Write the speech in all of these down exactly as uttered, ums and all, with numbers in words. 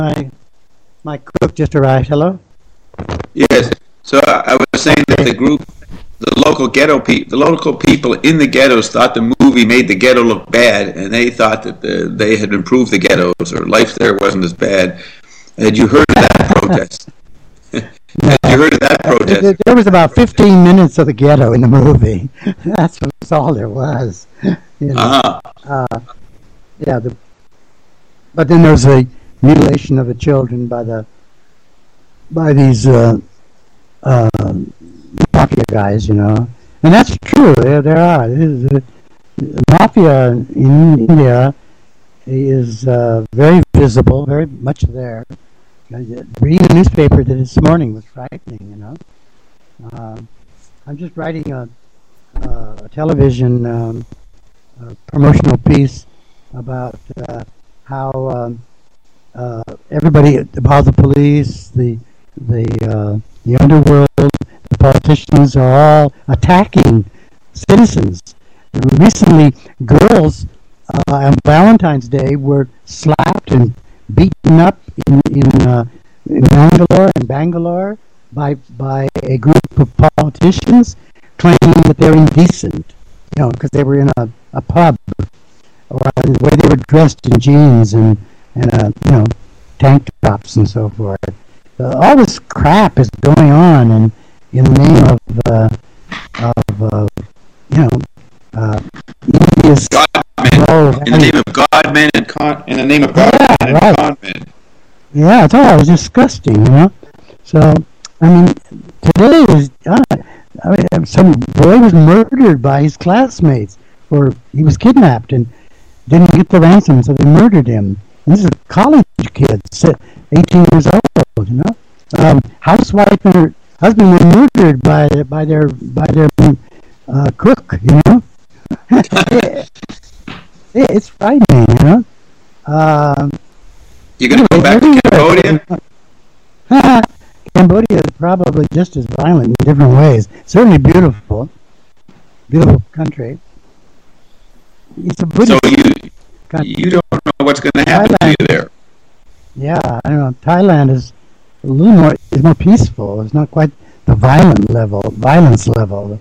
My my cook just arrived. Hello. Yes. So I was saying that the group, the local ghetto people, the local people in the ghettos thought the movie made the ghetto look bad, and they thought that the, they had improved the ghettos, or life there wasn't as bad. Had you heard of that protest? Had you heard of that protest? There, there was about fifteen minutes of the ghetto in the movie. That's, that's all there was. You know? Uh-huh. Uh, yeah. The, but then there's a mutilation of the children by the by these uh, uh, mafia guys, you know, and that's true. There, there are. The mafia in India is uh, very visible, very much there. Reading the newspaper this morning was frightening, you know. Uh, I'm just writing a, uh, a television um, a promotional piece about uh, how um, uh, everybody, about the police, the the uh, the underworld, the politicians are all attacking citizens. Recently, girls uh, on Valentine's Day were slapped and beaten up in in, uh, in Bangalore and Bangalore by by a group of politicians claiming that they're indecent, you know, because they were in a, a pub, or the way they were dressed in jeans and and uh, you know, tank tops and so forth. Uh, all this crap is going on, and in the name of uh, of uh, you know, uh, India's God, man. In the name of God, man, and con. In the name of God, yeah, man, right. and con, man. Yeah, it's all disgusting, you know. So, I mean, today is uh, I mean, some boy was murdered by his classmates, or he was kidnapped and didn't get the ransom, so they murdered him. And this is a college kid, eighteen years old, you know. Um, housewife and her husband were murdered by by their by their uh, cook, you know. it, it, it's frightening, you know. Um, You're going to go back to Cambodia? Cambodia is probably just as violent in different ways. Certainly beautiful, beautiful country. It's a Buddhist so you country. you don't know what's going to happen Thailand, to you there. Yeah, I don't know. Thailand is a little more is more peaceful. It's not quite the violent level, violence level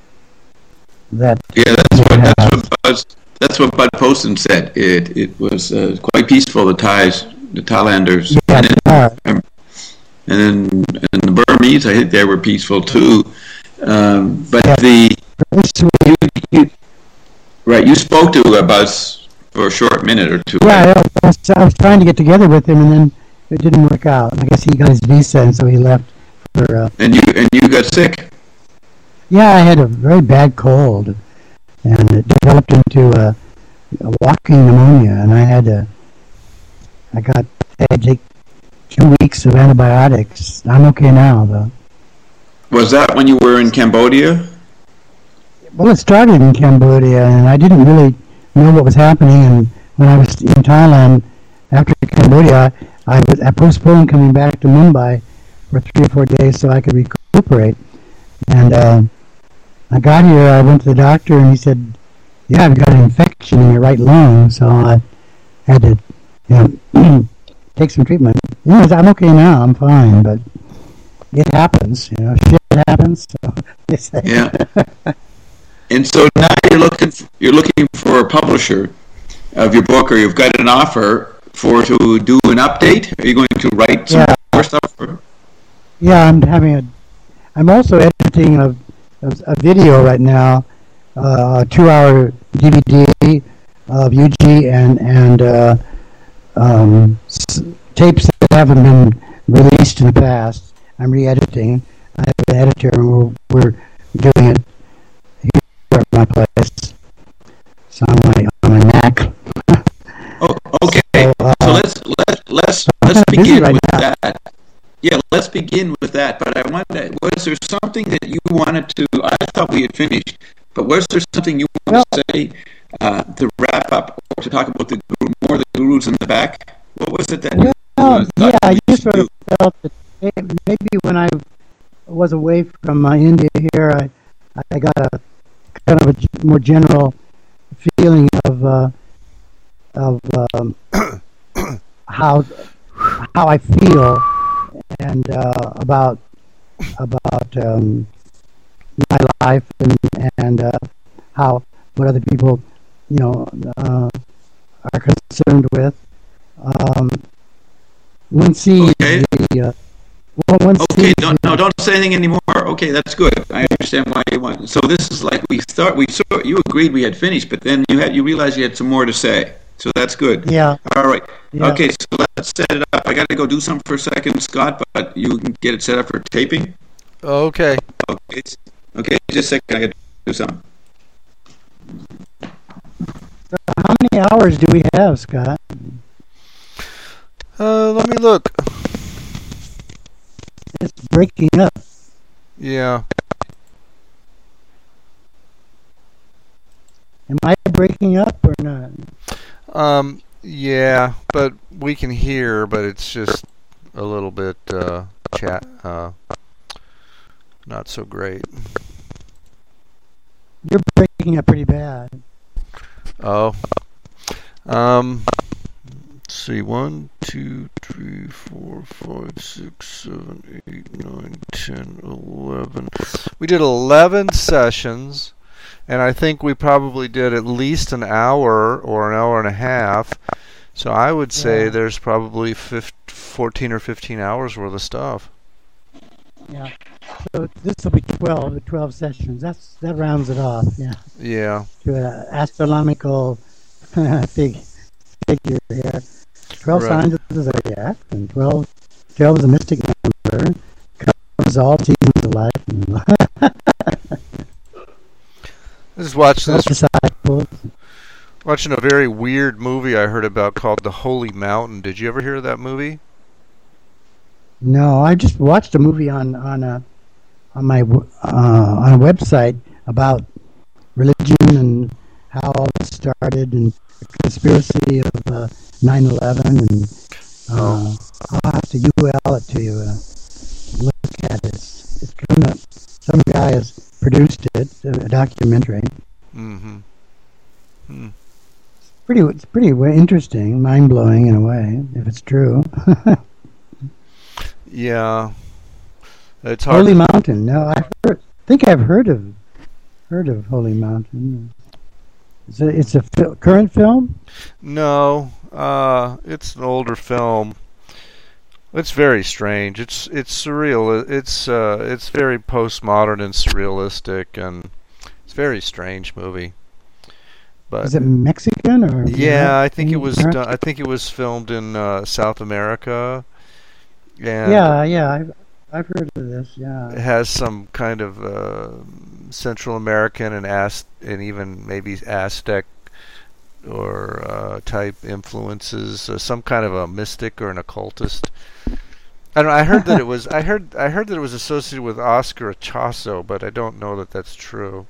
that. Yeah, that's what that's what Buzz, that's what Bud Poston said. It it was uh, quite peaceful. The Thais, the Thailanders, yeah, and, then, and then and the Burmese, I think they were peaceful too. Um, but yeah. the you, you, right, you spoke to Buzz for a short minute or two. Yeah, right? I, was, I was trying to get together with him, and then it didn't work out. I guess he got his visa, and so he left for. Uh, and you and you got sick. Yeah, I had a very bad cold, and it developed into a, a walking pneumonia, and I had to. I got I had to take two weeks of antibiotics. I'm okay now, though. Was that when you were in Cambodia? Well, it started in Cambodia, and I didn't really know what was happening. And when I was in Thailand, after Cambodia, I, was, I postponed coming back to Mumbai for three or four days so I could recuperate. And uh, I got here, I went to the doctor, and he said, yeah, I've got an infection in your right lung, so I had to, you know, take some treatment. Anyways, I'm okay now, I'm fine, but it happens, you know, shit happens, so they say. Yeah. And so now you're looking for, you're looking for a publisher of your book, or you've got an offer for to do an update. Are you going to write some yeah. more stuff? For? Yeah, I'm having a. I'm also editing a a, a video right now, uh, a two-hour D V D of U G and and uh, um, s- tapes that haven't been released in the past. I'm re-editing. I have an editor, and we're, we're doing it here at my place. It's on my on my Mac. Oh, okay. So, uh, so let's let let's I'm let's kinda busy begin right with now. that. Yeah, let's begin with that. But I wanted, was there something that you wanted to? I thought we had finished, but was there something you want Well, to say uh, to wrap up, or to talk about the guru, more the gurus in the back? What was it that you well, uh, yeah, thought I we just should sort of do? felt that may- maybe when I was away from uh, India here, I I got a kind of a g- more general feeling of uh, of um, how how I feel and uh, about about um, my life and and uh, how what other people, you know, uh, are concerned with. Um, one sees Okay. the uh, well, one Okay, sees don't, the, no, don't say anything anymore. Okay, that's good. I understand why you want. So this is like we start. We sort. You agreed we had finished, but then you had you realized you had some more to say. So that's good. yeah, All right. yeah. Okay, so let's set it up. I got to go do something for a second, Scott, but you can get it set up for taping. Okay. Okay. Okay, just a second. I got to do something. How many hours do we have, Scott? Uh, let me look. It's breaking up. Yeah. Am I breaking up or not? Um, yeah, but we can hear, but it's just a little bit uh, chat, uh, not so great. You're breaking up pretty bad. Oh. Um, let's see. One, two, three, four, five, six, seven, eight, nine, ten, eleven. We did eleven sessions. And I think we probably did at least an hour or an hour and a half. So I would say Yeah. there's probably fifteen, fourteen or fifteen hours worth of stuff. Yeah. So this will be twelve, twelve sessions. That's that rounds it off. Yeah. Yeah. To an astronomical fig, figure here. Twelve Right. signs of the zodiac, and twelve, twelve is a mystic number. Covers all seasons of life. I just watched this, Disciples. watching a very weird movie I heard about called The Holy Mountain. Did you ever hear of that movie? No, I just watched a movie on on a on my w- uh, on a website about religion and how all this started and the conspiracy of uh, nine eleven and uh, Oh. I'll have to U L it to you. Uh, look at it. It's, it's kind of some guy has produced it, a documentary. Mm-hmm. Hmm. Pretty, it's pretty wa- interesting, mind blowing in a way, if it's true. Yeah. It's hard. Holy Mountain. No, I heard, think I've heard of heard of Holy Mountain. It's a, it's a fil- current film. No, uh, it's an older film. It's very strange. It's it's surreal. It's uh, it's very postmodern and surrealistic, and it's a very strange movie. But Is it Mexican or? yeah, I think it was American? done, I think it was filmed in uh, South America, and Yeah, yeah, I've I've heard of this. it Yeah, has some kind of uh, Central American and Az- and even maybe Aztec or uh, type influences. Uh, some kind of a mystic or an occultist. I don't know, I heard that it was. I heard. I heard that it was associated with Oscar Achaso, but I don't know that that's true.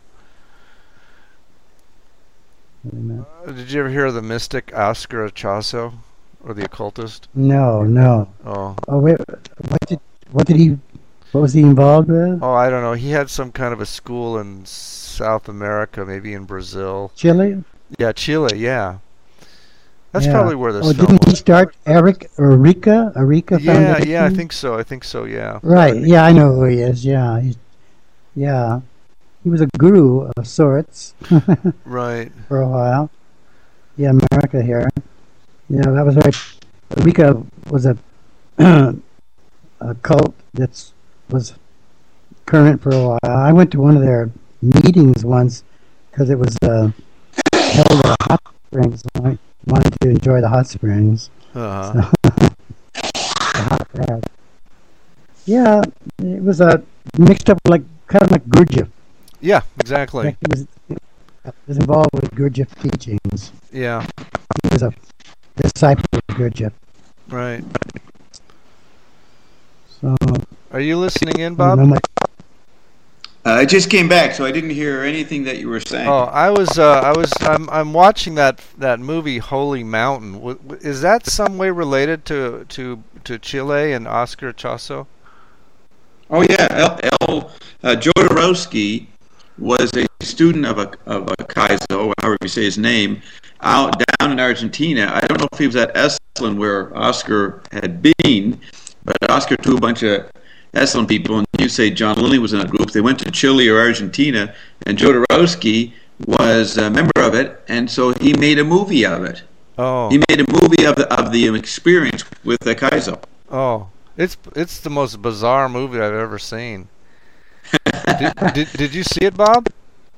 Holy Mountain. Uh, did you ever hear of the mystic Oscar Achaso, or the occultist? No, no. Oh, Oh wait, what did what did he? What was he involved with? oh, I don't know. He had some kind of a school in South America, maybe in Brazil. Chile. Yeah, Chile. Yeah, that's Yeah. probably where this Oh, film didn't he was. start Eric Eureka? Eureka Yeah, Foundation? yeah, I think so. I think so. Yeah. Right. Yeah, I know who he is. Yeah, he's, yeah. He was a guru of sorts Right. for a while. Yeah, America here. Yeah, that was right. Eureka was a a cult that was current for a while. I went to one of their meetings once because it was uh, held at a hot springs. So I wanted to enjoy the hot springs. Uh-huh. The hot bath. Yeah, it was a mixed up like kind of like Gurdjieff. Yeah, exactly. Like, It was, it was involved with Gurdjieff teachings. Yeah. He was a disciple of Gurdjieff. Right. So Are you listening in, I don't know Bob? much. Uh, I just came back, so I didn't hear anything that you were saying. Oh, I was. Uh, I was. I'm. I'm watching that that movie, Holy Mountain. W- w- is that some way related to to to Chile and Oscar Chaso? Oh yeah, El, El uh, Jodorowsky was a student of a of a Kaizo, however you say his name, out down in Argentina. I don't know if he was at S Esalen, where Oscar had been, but Oscar to a bunch of Esalen people, and you say John Lilly was in that group. They went to Chile or Argentina, and Jodorowsky was a member of it, and so he made a movie of it. Oh. He made a movie of the of the experience with the Kaizo. Oh, it's it's the most bizarre movie I've ever seen. did, did did you see it, Bob?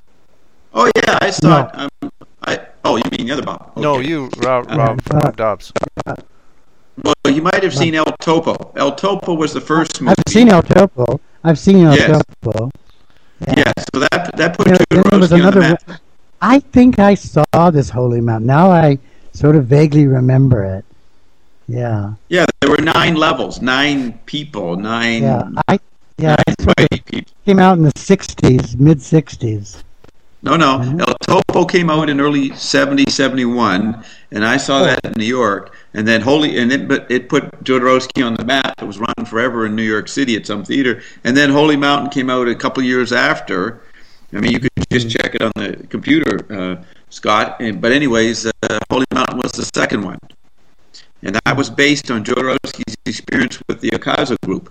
Oh yeah, I saw no. it. Um, I oh, you mean the other Bob? Okay. No, you, Rob, Rob, Uh, Rob Dobbs. Well, you might have seen El Topo. El Topo was the first movie. I've seen El Topo. I've seen El Yes. Topo. Yeah, so that that put You know, then there was Jodorowsky on the another. map. one- I think I saw this Holy Mountain. Now I sort of vaguely remember it. Yeah. Yeah, there were nine levels, nine people, nine. Yeah. I yeah. nine It sort of white people. came out in the sixties, mid sixties. No, no. Mhm. El Topo came out in early seventy, seventy-one, and I saw that in New York. And then Holy, and it, but it put Jodorowsky on the map. It was run forever in New York City at some theater. And then Holy Mountain came out a couple years after. I mean, you could just check it on the computer, uh, Scott. And, but anyways, uh, Holy Mountain was the second one. And that was based on Jodorowsky's experience with the Akaza group.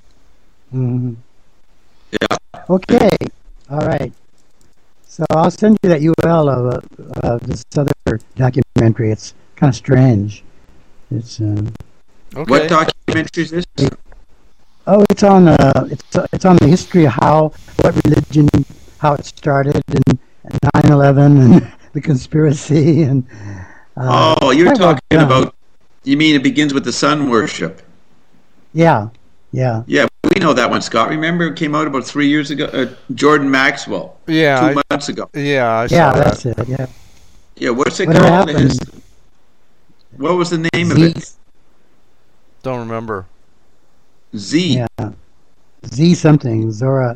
Mm-hmm. Yeah. Okay. All right. So I'll send you that U R L of, uh, of this other documentary. It's kind of strange. It's um, Okay. What documentary is this? oh, it's on uh, it's it's on the history of how what religion, how it started, and nine eleven, and the conspiracy, and uh, Oh, you're quite well talking done. about, you mean it begins with the sun worship? Yeah, yeah. Yeah, we know that one, Scott. Remember it came out about three years ago? Uh, Jordan Maxwell, Yeah, two I, months ago. yeah, I saw Yeah, that. that's it. Yeah. Yeah, what's it Whatever called? happened? His- what was the name of Z, it? Don't remember. Z. Yeah, yeah. Z something. Zora.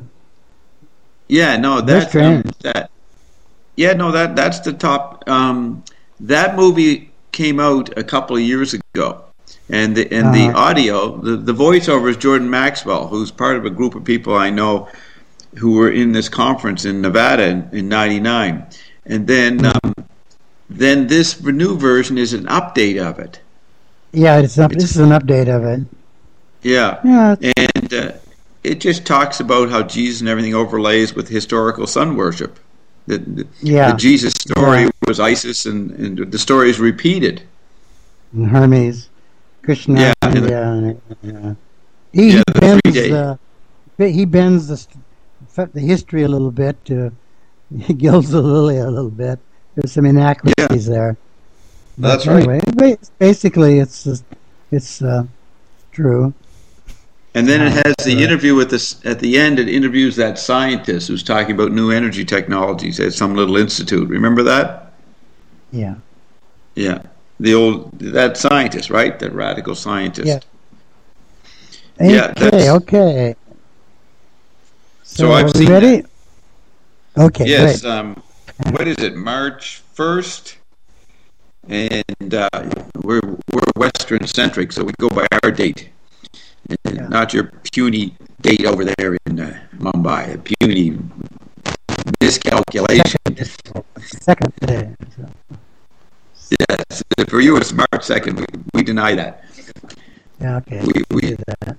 no, Very that's um, strange. that. Yeah, no, that that's the top. Um, that movie came out a couple of years ago, and the and the Uh-huh. audio, the the voiceover is Jordan Maxwell, who's part of a group of people I know who were in this conference in Nevada in, in ninety-nine, and then um, then this new version is an update of it. Yeah, it's up, this is an update of it. Yeah, Yeah. and uh, it just talks about how Jesus and everything overlays with historical sun worship. The, the, Yeah. the Jesus story Yeah. was Isis, and, and the story is repeated. And Hermes, Krishna. Yeah, Yeah. and the- yeah, yeah. He, Yeah, he the bends three-day- the he bends the st- the history a little bit. To, he gilds the lily a little bit. There's some inaccuracies there. But That's right. anyway, ba- basically, it's just, it's uh, true. And then it has the Right. interview with this at the end. It interviews that scientist who's talking about new energy technologies at some little institute. Remember that? Yeah. Yeah, the old that scientist, right? That radical scientist. Yeah. Yeah, Okay. that's- Okay. So So, I've are we seen ready? Okay. Yes. Great. Um, what is it? March first, and uh, we're we're Western centric, so we go by our date, and Yeah. not your puny date over there in uh, Mumbai. A puny miscalculation. Second day. So, Yes, for you it's March second. We, we deny that. yeah. Okay. We, we'll we, do that.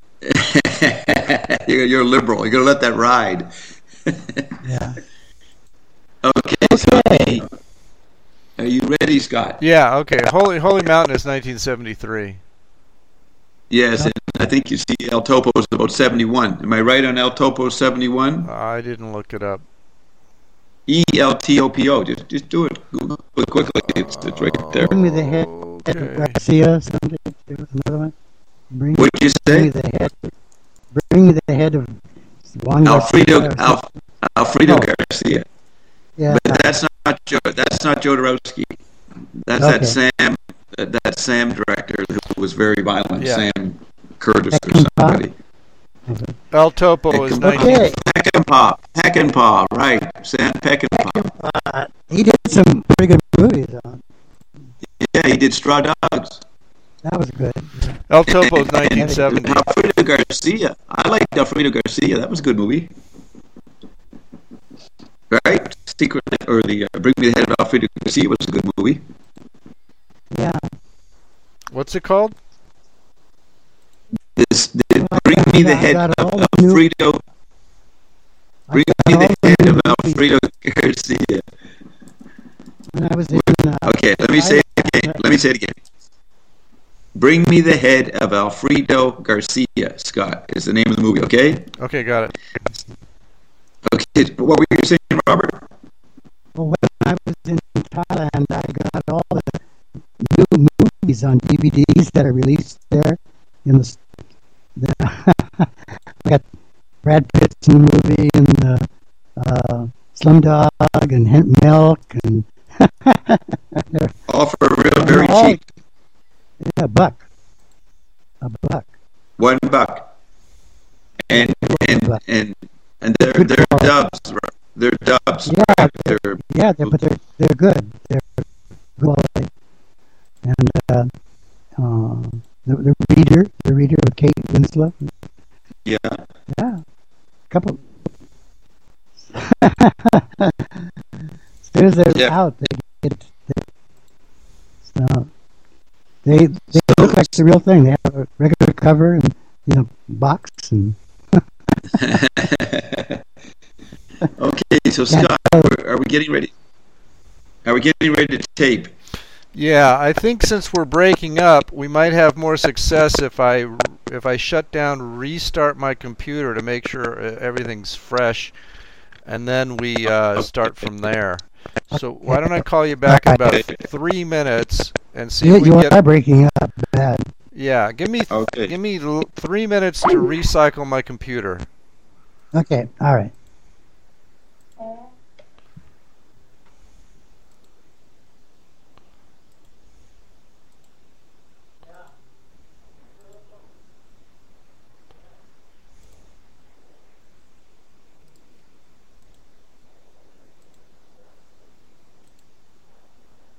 you're, you're liberal. You're gonna let that ride. Yeah. Okay. So the, are you ready, Scott? Yeah, okay. Holy Holy Mountain is nineteen seventy-three. Yes, and I think you see El Topo is about seventy-one. Am I right on El Topo seventy-one? I didn't look it up. E L T O P O. Just just do it. Google it quickly. It's, it's right there. Bring me the head Okay. of Garcia. Something. There was another one. Bring, What'd you bring me say? the head. Bring me the head of Juan Alfredo Garcia. Alf, Alfredo Oh. Garcia. Yeah. But that's not Joe. That's not Jodorowsky. That's Okay. that Sam. That, that Sam director who was very violent. Yeah. Sam Curtis or Peckinpah? somebody. El Topo is Peckinpah. nineteen. Okay. Peckinpah. Peckinpah. Right. Sam Peckinpah. Uh, he did some pretty good movies. Though. Yeah, he did Straw Dogs. That was good. El Topo is And- nineteen and seventy. Alfredo Garcia. I liked Alfredo Garcia. That was a good movie. Right? Secret or the uh, Bring Me the Head of Alfredo Garcia was a good movie. Yeah. What's it called? This, this bring me the I head got of all the new- Alfredo. I Bring got me all the the head of movies Alfredo Garcia. when I was in. Uh, Okay, let me say it again. Let me say it again. Bring me the head of Alfredo Garcia. Scott is the name of the movie. Okay. Okay, got it. Okay. But what were you saying, Robert? well, when I was in Thailand, I got all the new movies on D V Ds that are released there. In the, the I got Brad Pitt's new movie and uh, uh, Slumdog and Hint Milk and All for real, very all- cheap. yeah, a buck, a buck. One buck. And and and and they're Good they're quality. dubs. They're dubs. Yeah, They're yeah, they're, but they're they're good. They're good quality. And uh, uh, the, the reader, the reader with Kate Winslet. yeah. Yeah, couple. As soon as they're Yeah. out, they get. They, so they they look like the real thing. They have a regular cover and you know box and. Okay, so Scott, are are we getting ready? Are we getting ready to tape? Yeah, I think since we're breaking up, we might have more success if I if I shut down, restart my computer to make sure uh, everything's fresh, and then we uh, start from there. So why don't I call you back in about three minutes and see You, if we you can get. are breaking up bad. Yeah, give me Okay. give me l- three minutes to recycle my computer. Okay, all right.